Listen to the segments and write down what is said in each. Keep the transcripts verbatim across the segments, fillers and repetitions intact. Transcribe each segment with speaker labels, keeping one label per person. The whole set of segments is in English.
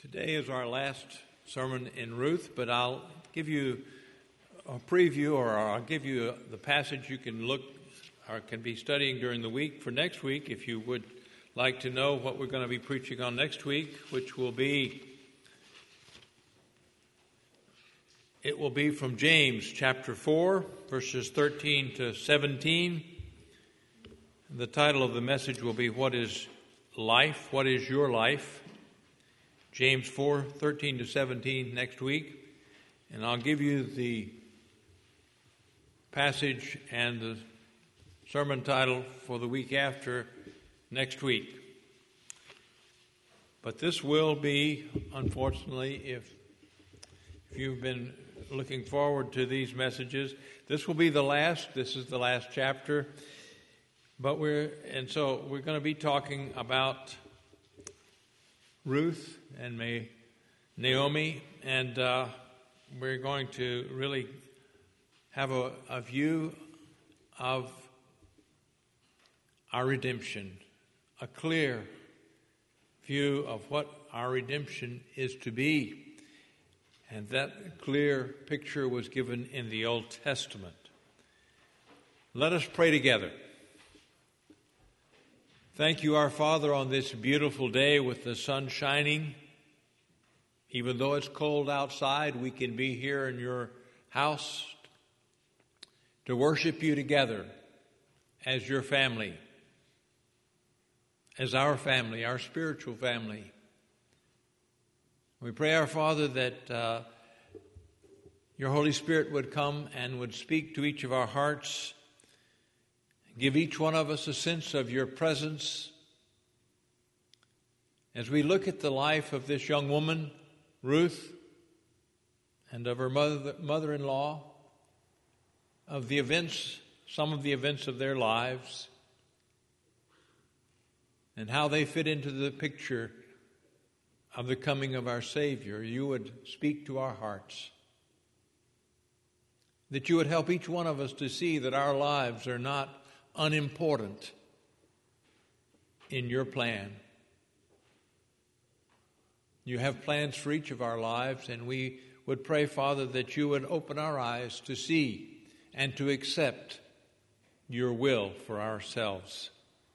Speaker 1: Today is our last sermon in Ruth, but I'll give you a preview, or I'll give you the passage you can look or can be studying during the week for next week if you would like to know what we're going to be preaching on next week, which will be, it will be from James chapter four, verses thirteen to seventeen. The title of the message will be, What is Life? What is Your Life? James four, thirteen to seventeen next week. And I'll give you the passage and the sermon title for the week after next week. But this will be, unfortunately, if, if you've been looking forward to these messages, this will be the last. This is the last chapter. But we're, and so we're going to be talking about Ruth and May, Naomi, and uh, we're going to really have a, a view of our redemption, a clear view of what our redemption is to be. And that clear picture was given in the Old Testament. Let us pray together. Thank you, our Father, on this beautiful day with the sun shining. Even though it's cold outside, we can be here in your house to worship you together as your family, as our family, our spiritual family. We pray, our Father, that uh, your Holy Spirit would come and would speak to each of our hearts. Give each one of us a sense of your presence. As we look at the life of this young woman, Ruth, and of her mother, mother-in-law, of the events, some of the events of their lives, and how they fit into the picture of the coming of our Savior, you would speak to our hearts. That you would help each one of us to see that our lives are not unimportant in your plan. You have plans for each of our lives, and we would pray, Father, that you would open our eyes to see and to accept your will for ourselves.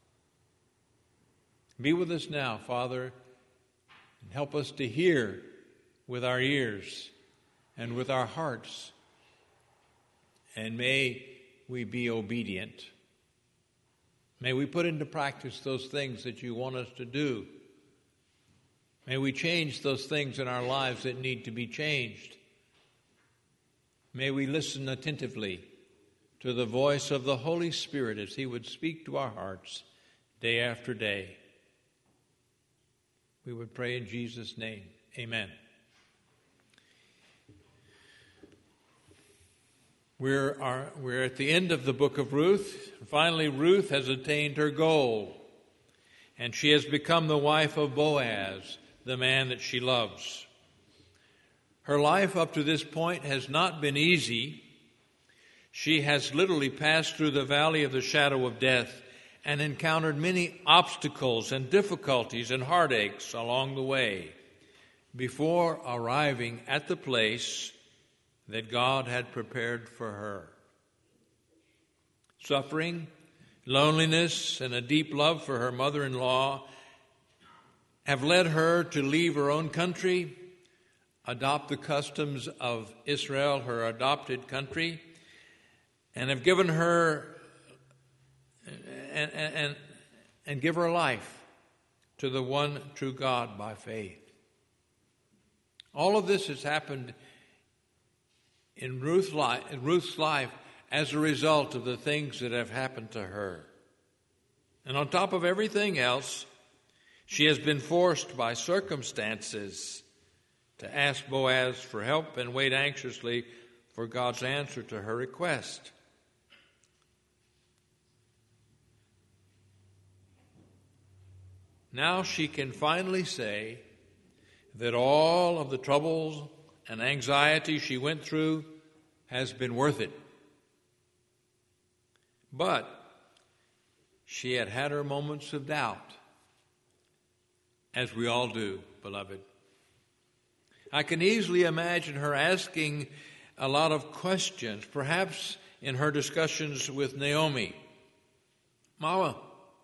Speaker 1: Be with us now, Father, and help us to hear with our ears and with our hearts, and may we be obedient. May we put into practice those things that you want us to do. May we change those things in our lives that need to be changed. May we listen attentively to the voice of the Holy Spirit as he would speak to our hearts day after day. We would pray in Jesus' name. Amen. We're, are, we're at the end of the book of Ruth. Finally, Ruth has attained her goal, and she has become the wife of Boaz, the man that she loves. Her life up to this point has not been easy. She has literally passed through the valley of the shadow of death and encountered many obstacles and difficulties and heartaches along the way before arriving at the place that God had prepared for her. Suffering, loneliness, and a deep love for her mother-in-law have led her to leave her own country, adopt the customs of Israel, her adopted country, and have given her and, and, and give her life to the one true God by faith. All of this has happened in Ruth's life, in Ruth's life as a result of the things that have happened to her. And on top of everything else, she has been forced by circumstances to ask Boaz for help and wait anxiously for God's answer to her request. Now she can finally say that all of the troubles and anxiety she went through has been worth it. But she had had her moments of doubt, as we all do, beloved. I can easily imagine her asking a lot of questions, perhaps in her discussions with Naomi. Mama,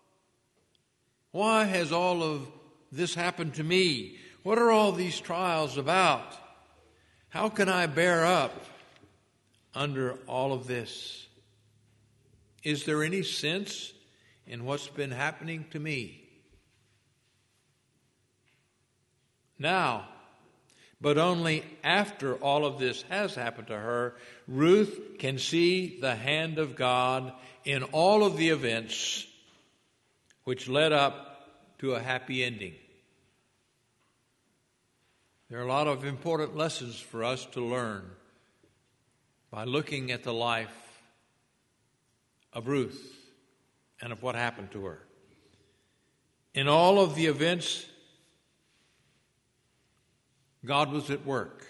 Speaker 1: why has all of this happened to me? What are all these trials about? How can I bear up under all of this? Is there any sense in what's been happening to me? Now, but only after all of this has happened to her, Ruth can see the hand of God in all of the events which led up to a happy ending. There are a lot of important lessons for us to learn by looking at the life of Ruth and of what happened to her. In all of the events, God was at work.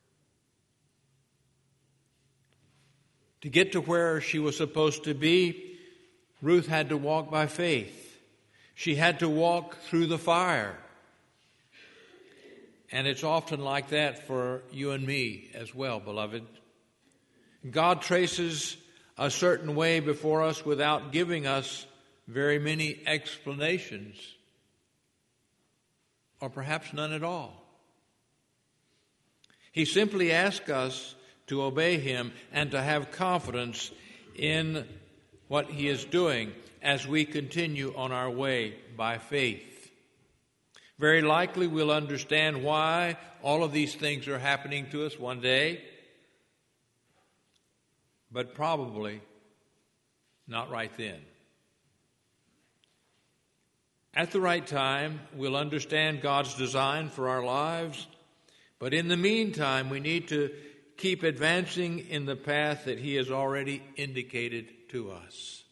Speaker 1: To get to where she was supposed to be, Ruth had to walk by faith. She had to walk through the fire. And it's often like that for you and me as well, beloved. God traces a certain way before us without giving us very many explanations, or perhaps none at all. He simply asks us to obey Him and to have confidence in what He is doing as we continue on our way by faith. Very likely we'll understand why all of these things are happening to us one day, but probably not right then. At the right time, we'll understand God's design for our lives, but in the meantime, we need to keep advancing in the path that He has already indicated to us.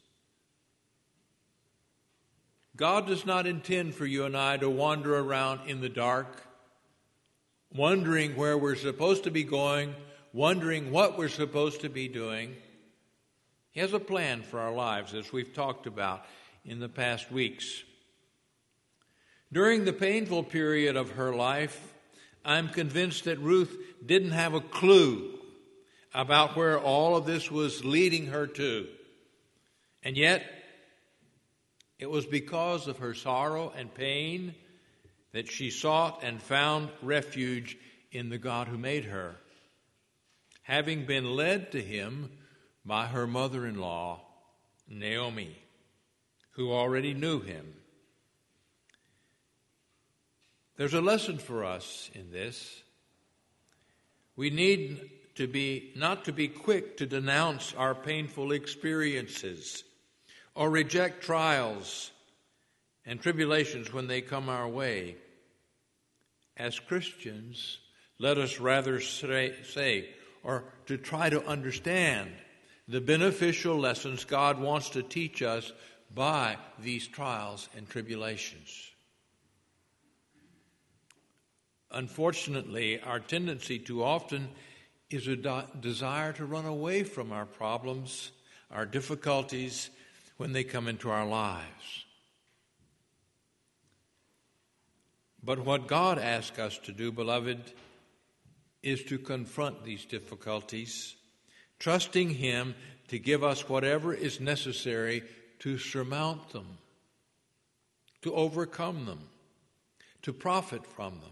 Speaker 1: God does not intend for you and I to wander around in the dark, wondering where we're supposed to be going, wondering what we're supposed to be doing. He has a plan for our lives, as we've talked about in the past weeks. During the painful period of her life, I'm convinced that Ruth didn't have a clue about where all of this was leading her to. And yet, it was because of her sorrow and pain that she sought and found refuge in the God who made her, having been led to Him by her mother-in-law, Naomi, who already knew Him. There's a lesson for us in this. We need to be not to be quick to denounce our painful experiences or reject trials and tribulations when they come our way. As Christians, let us rather say, say or to try to understand the beneficial lessons God wants to teach us by these trials and tribulations. Unfortunately, our tendency too often is a de- desire to run away from our problems, our difficulties, when they come into our lives. But what God asks us to do, beloved, is to confront these difficulties, trusting Him to give us whatever is necessary to surmount them, to overcome them, to profit from them.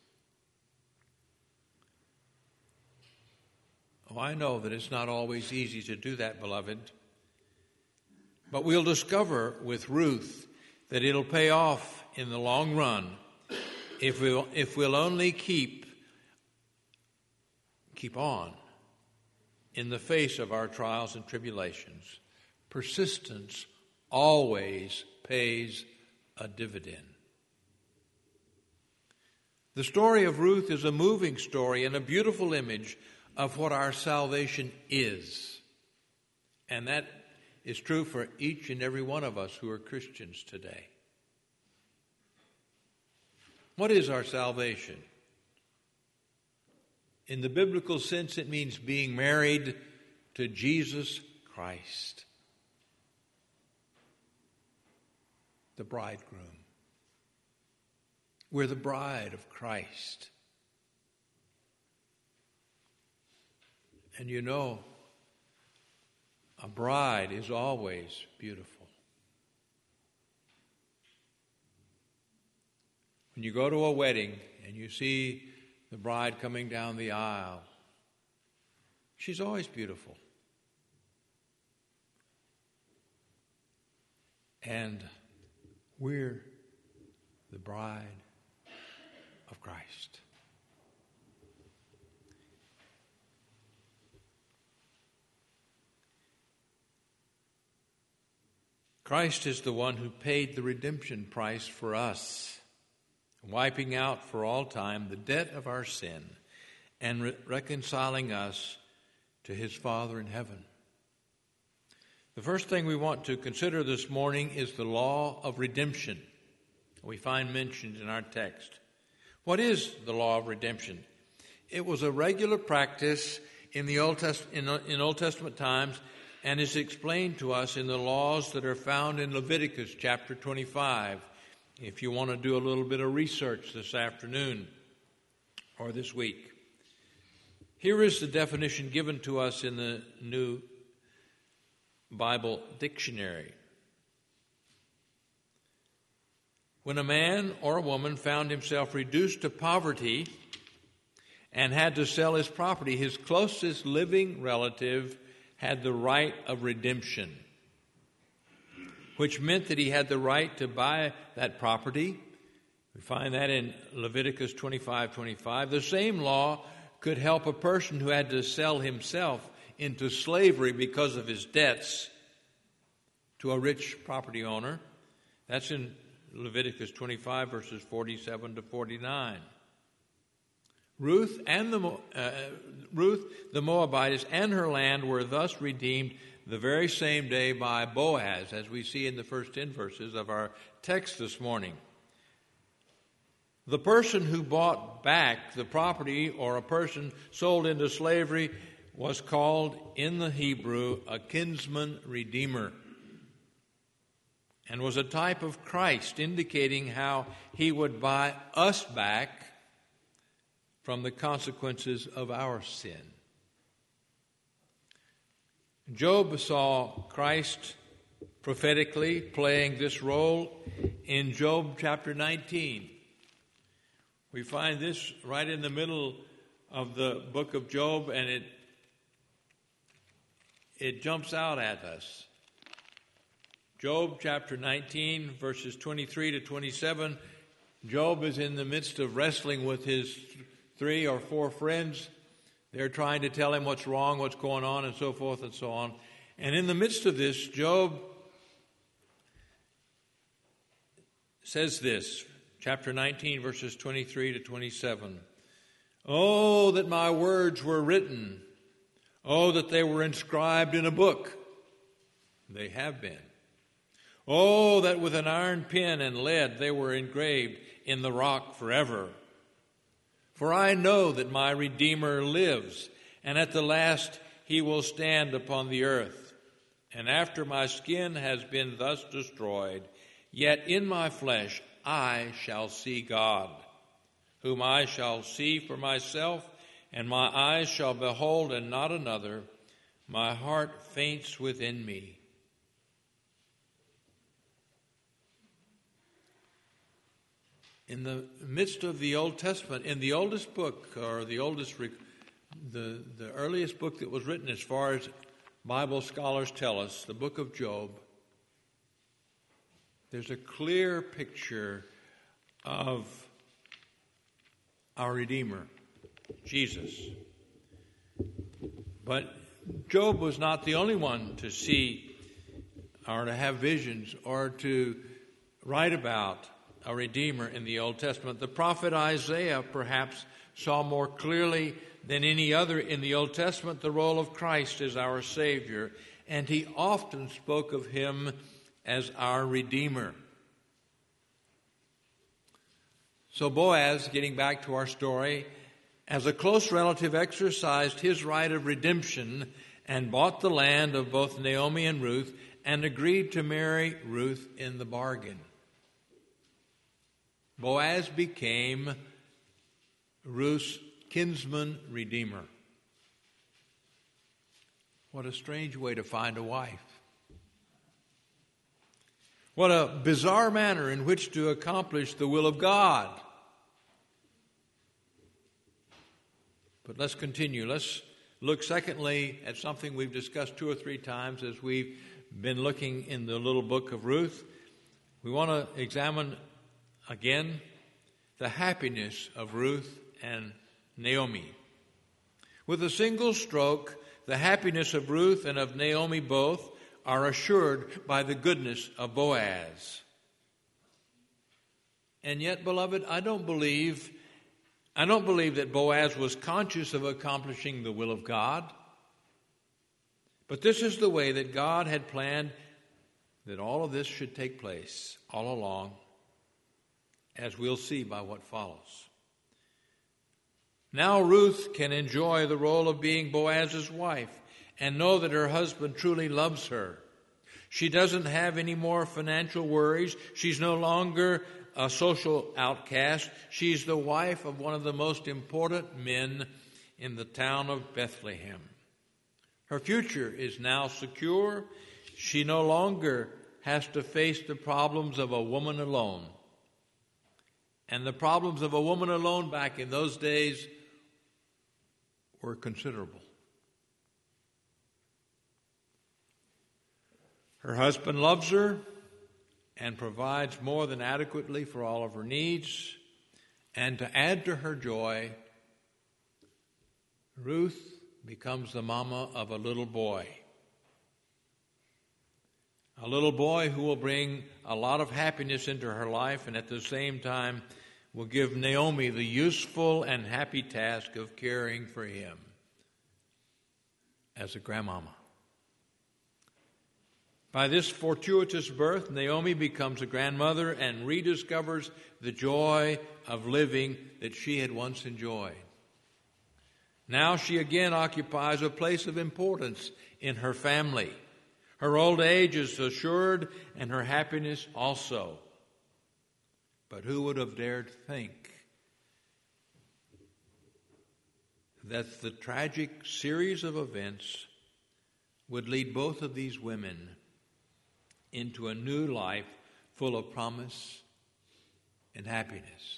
Speaker 1: Oh, I know that it's not always easy to do that, beloved. But we'll discover with Ruth that it'll pay off in the long run if we'll, if we'll only keep, keep on in the face of our trials and tribulations. Persistence always pays a dividend. The story of Ruth is a moving story and a beautiful image of what our salvation is. And that is true for each and every one of us who are Christians today. What is our salvation? In the biblical sense, it means being married to Jesus Christ, the bridegroom. We're the bride of Christ. And you know, a bride is always beautiful. When you go to a wedding and you see the bride coming down the aisle, she's always beautiful. And we're the bride of Christ. Christ is the one who paid the redemption price for us, wiping out for all time the debt of our sin and re- reconciling us to his Father in heaven. The first thing we want to consider this morning is the law of redemption we find mentioned in our text. What is the law of redemption? It was a regular practice in the Old Test- in, in Old Testament times, and is explained to us in the laws that are found in Leviticus chapter twenty-five. If you want to do a little bit of research this afternoon or this week. Here is the definition given to us in the New Bible Dictionary. When a man or a woman found himself reduced to poverty and had to sell his property, his closest living relative had the right of redemption, which meant that he had the right to buy that property. We find that in Leviticus twenty-five twenty-five. The same law could help a person who had to sell himself into slavery because of his debts to a rich property owner. That's in Leviticus twenty-five, verses forty-seven to forty-nine. Ruth and the uh, Ruth the Moabitess and her land were thus redeemed the very same day by Boaz, as we see in the first ten verses of our text this morning. The person who bought back the property, or a person sold into slavery, was called in the Hebrew a kinsman redeemer, and was a type of Christ, indicating how he would buy us back from the consequences of our sin. Job saw Christ prophetically playing this role in Job chapter nineteen. We find this right in the middle of the book of Job, and it it jumps out at us. Job chapter nineteen, verses twenty-three to twenty-seven. Job is in the midst of wrestling with his three or four friends. They're trying to tell him what's wrong, what's going on, and so forth and so on. And in the midst of this, Job says this, chapter nineteen, verses twenty-three to twenty-seven. Oh, that my words were written. Oh, that they were inscribed in a book. They have been. Oh, that with an iron pen and lead they were engraved in the rock forever. For I know that my Redeemer lives, and at the last he will stand upon the earth. And after my skin has been thus destroyed, yet in my flesh I shall see God, whom I shall see for myself, and my eyes shall behold and not another. My heart faints within me. In the midst of the Old Testament, in the oldest book, or the oldest, the, the earliest book that was written as far as Bible scholars tell us, the book of Job, there's a clear picture of our Redeemer, Jesus. But Job was not the only one to see or to have visions or to write about a Redeemer in the Old Testament. The prophet Isaiah perhaps saw more clearly than any other in the Old Testament the role of Christ as our Savior, and he often spoke of him as our Redeemer. So Boaz, getting back to our story, as a close relative exercised his right of redemption and bought the land of both Naomi and Ruth and agreed to marry Ruth in the bargain. Boaz became Ruth's kinsman redeemer. What a strange way to find a wife. What a bizarre manner in which to accomplish the will of God. But let's continue. Let's look, secondly, at something we've discussed two or three times as we've been looking in the little book of Ruth. We want to examine again the happiness of Ruth and Naomi. With a single stroke, the happiness of Ruth and of Naomi both are assured by the goodness of Boaz. And yet, beloved, I don't believe, I don't believe that Boaz was conscious of accomplishing the will of God. But this is the way that God had planned that all of this should take place all along, as we'll see by what follows. Now Ruth can enjoy the role of being Boaz's wife and know that her husband truly loves her. She doesn't have any more financial worries. She's no longer a social outcast. She's the wife of one of the most important men in the town of Bethlehem. Her future is now secure. She no longer has to face the problems of a woman alone. And the problems of a woman alone back in those days were considerable. Her husband loves her and provides more than adequately for all of her needs. And to add to her joy, Ruth becomes the mama of a little boy. A little boy who will bring a lot of happiness into her life and at the same time will give Naomi the useful and happy task of caring for him as a grandmama. By this fortuitous birth, Naomi becomes a grandmother and rediscovers the joy of living that she had once enjoyed. Now she again occupies a place of importance in her family. Her old age is assured and her happiness also. But who would have dared think that the tragic series of events would lead both of these women into a new life full of promise and happiness?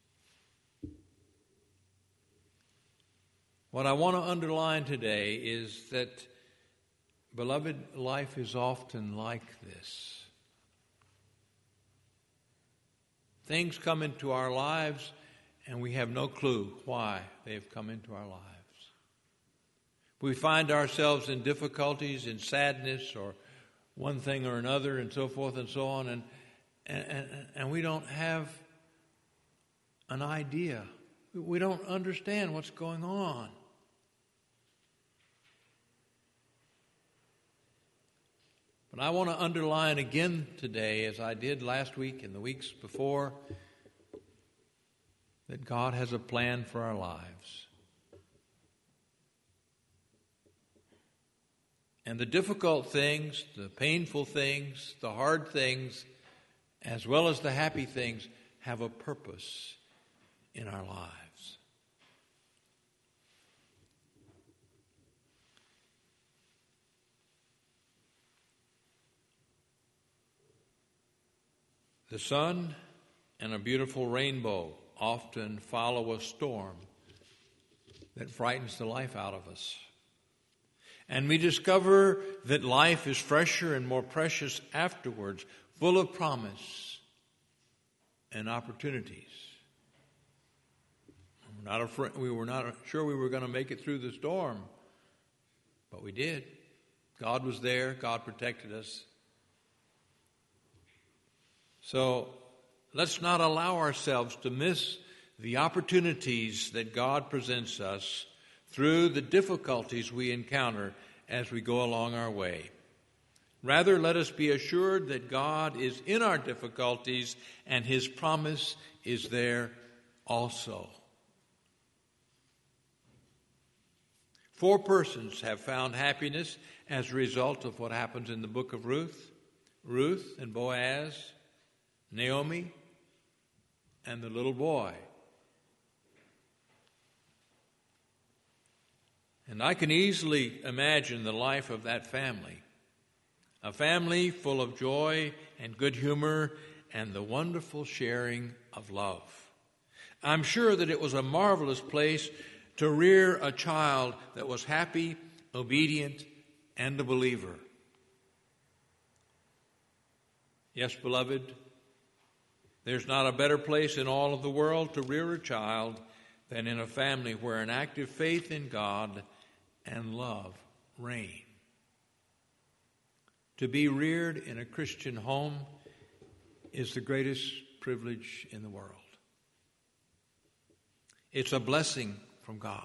Speaker 1: What I want to underline today is that, beloved, life is often like this. Things come into our lives and we have no clue why they have come into our lives. We find ourselves in difficulties, in sadness, or one thing or another, and so forth and so on, and and, and, and we don't have an idea. We don't understand what's going on. But I want to underline again today, as I did last week and the weeks before, that God has a plan for our lives. And the difficult things, the painful things, the hard things, as well as the happy things, have a purpose in our lives. The sun and a beautiful rainbow often follow a storm that frightens the life out of us. And we discover that life is fresher and more precious afterwards, full of promise and opportunities. We're not afraid, we were not sure we were going to make it through the storm, but we did. God was there. God protected us. So let's not allow ourselves to miss the opportunities that God presents us through the difficulties we encounter as we go along our way. Rather, let us be assured that God is in our difficulties and His promise is there also. Four persons have found happiness as a result of what happens in the book of Ruth. Ruth and Boaz, Naomi, and the little boy. And I can easily imagine the life of that family. A family full of joy and good humor and the wonderful sharing of love. I'm sure that it was a marvelous place to rear a child that was happy, obedient, and a believer. Yes, beloved, there's not a better place in all of the world to rear a child than in a family where an active faith in God and love reign. To be reared in a Christian home is the greatest privilege in the world. It's a blessing from God.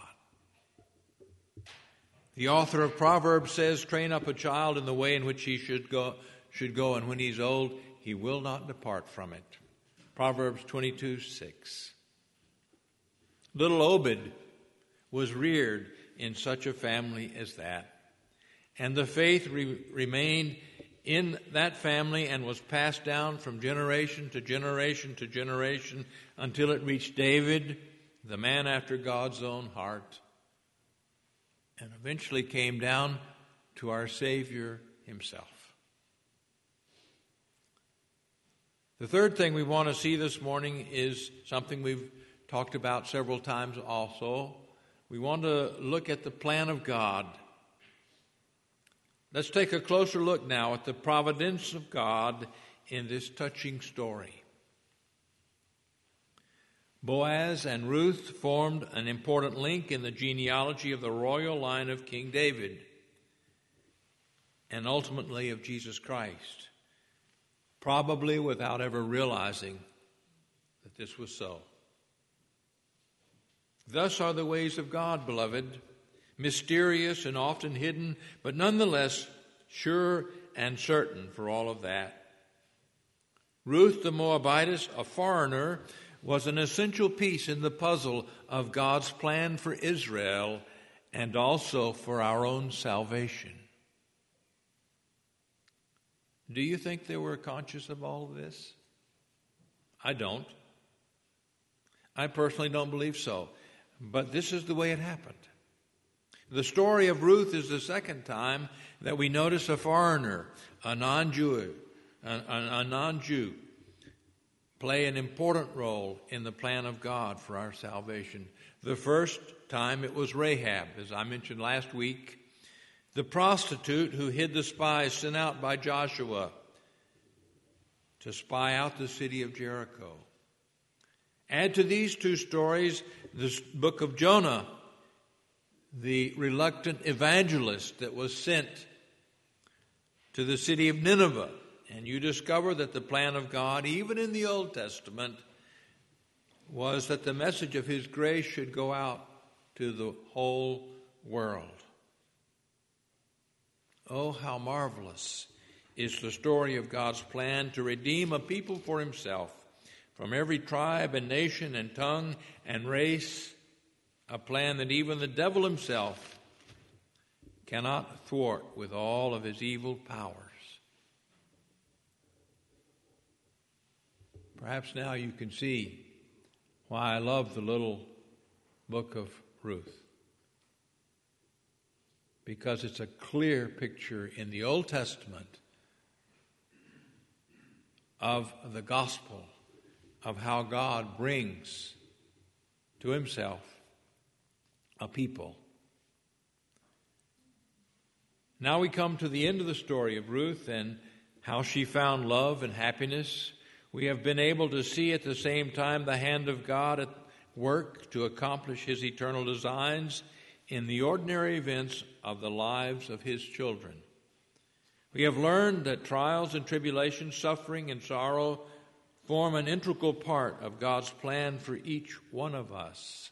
Speaker 1: The author of Proverbs says, "Train up a child in the way in which he should go, should go, and when he's old, he will not depart from it." Proverbs twenty-two six. Little Obed was reared in such a family as that. And the faith re- remained in that family and was passed down from generation to generation to generation until it reached David, the man after God's own heart, and eventually came down to our Savior himself. The third thing we want to see this morning is something we've talked about several times also. We want to look at the plan of God. Let's take a closer look now at the providence of God in this touching story. Boaz and Ruth formed an important link in the genealogy of the royal line of King David and ultimately of Jesus Christ, probably without ever realizing that this was so. Thus are the ways of God, beloved, mysterious and often hidden, but nonetheless sure and certain for all of that. Ruth the Moabitess, a foreigner, was an essential piece in the puzzle of God's plan for Israel and also for our own salvation. Do you think they were conscious of all of this? I don't. I personally don't believe so. But this is the way it happened. The story of Ruth is the second time that we notice a foreigner, a non-Jew, a, a, a non-Jew, play an important role in the plan of God for our salvation. The first time it was Rahab, as I mentioned last week, the prostitute who hid the spies sent out by Joshua to spy out the city of Jericho. Add to these two stories the book of Jonah, the reluctant evangelist that was sent to the city of Nineveh, and you discover that the plan of God, even in the Old Testament, was that the message of His grace should go out to the whole world. Oh, how marvelous is the story of God's plan to redeem a people for Himself from every tribe and nation and tongue and race, a plan that even the devil himself cannot thwart with all of his evil powers. Perhaps now you can see why I love the little book of Ruth. Because it's a clear picture in the Old Testament of the gospel, of how God brings to Himself a people. Now we come to the end of the story of Ruth and how she found love and happiness. We have been able to see at the same time the hand of God at work to accomplish His eternal designs in the ordinary events of the lives of His children. We have learned that trials and tribulations, suffering and sorrow form an integral part of God's plan for each one of us.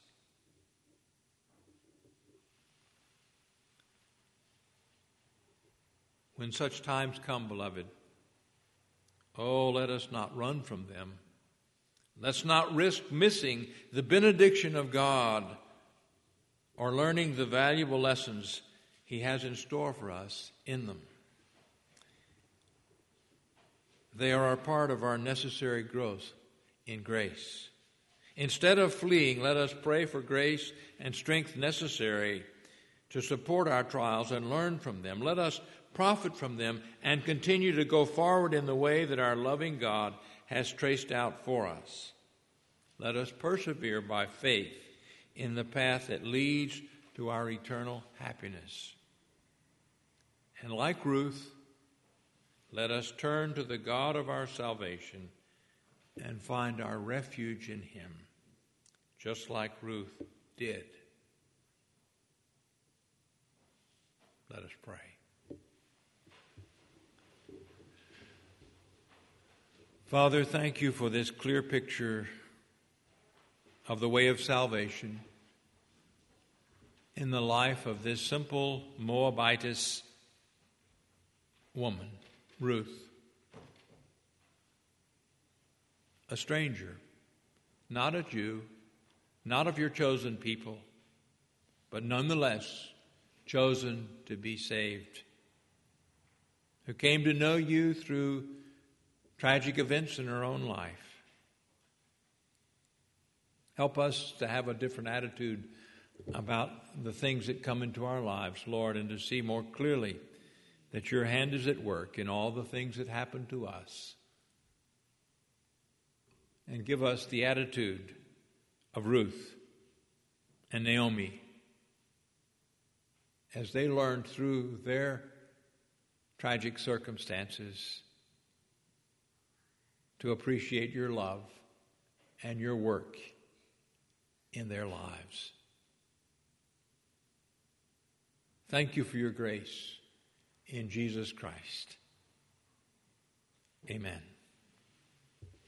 Speaker 1: When such times come, beloved, oh, let us not run from them. Let's not risk missing the benediction of God or learning the valuable lessons He has in store for us in them. They are a part of our necessary growth in grace. Instead of fleeing, let us pray for grace and strength necessary to support our trials and learn from them. Let us profit from them and continue to go forward in the way that our loving God has traced out for us. Let us persevere by faith in the path that leads to our eternal happiness. And like Ruth, let us turn to the God of our salvation and find our refuge in him, just like Ruth did. Let us pray. Father, thank you for this clear picture of the way of salvation in the life of this simple Moabitess woman, Ruth, a stranger, not a Jew, not of your chosen people, but nonetheless chosen to be saved, who came to know you through tragic events in her own life. Help us to have a different attitude about the things that come into our lives, Lord, and to see more clearly that your hand is at work in all the things that happen to us. And give us the attitude of Ruth and Naomi as they learned through their tragic circumstances to appreciate your love and your work in their lives. Thank you for your grace in Jesus Christ. Amen.